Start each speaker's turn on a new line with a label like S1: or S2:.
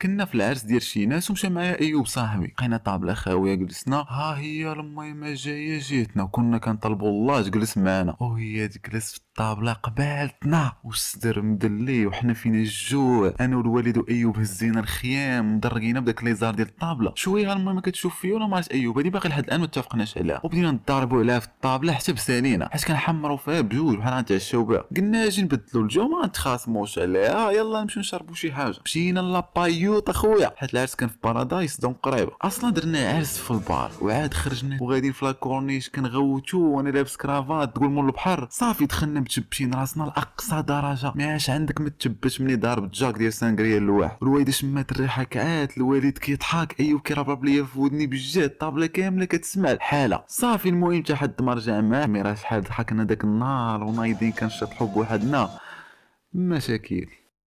S1: كنا في العرس ديال شي ناس ومشى معايا ايوب صاحبي، لقينا طابله خاويه جلسنا، ها هي المهم جايه جيتنا وكنا كنطلبوا الله تجلس معنا وهي تجلس في الطابله قبالتنا والصدر مدلي وحنا فينا الجوع، انا والوالد وايوب هزينا الخيام مدرقينا بداك ليزار ديال الطابله شويه. المهم كتشوف فيا ولا مارس ايوب هادي باقي لحد الان ما اتفقناش عليها، وبدينا نضاربوا عليها في الطابله حتى بسالينا حيت كنحمروا فيها بجوج بحال غنتعشاو بها. قلنا اجي نبدلوا الجو ما نتخاصموش عليها، يلا نمشيو نشربوا شي حاجه. مشينا لابايوط اخويا حيت العرس كان في بارادايس دونك قريبه، اصلا درنا عرس في البار وعاد خرجنا وغاديين في لاكورنيش كنغوتو وانا لابس كرافات تقول مول البحر. صافي دخلنا متشبشين راسنا لاقصى درجه، ماش عندك متشبش مني ضارب الجاك ديال سانغريا لواحد. الوالده شمات الريحه كعات، الوالد كيضحك، ايوب كيربرب ليا في ودني بالجهد، الطابله كامله كتسمع الحاله. صافي المهم حتى حد ما رجع معاه، مي راه شحال ضحكنا داك النهار ونايضين كنشطحوا بوحدنا. مشاكل.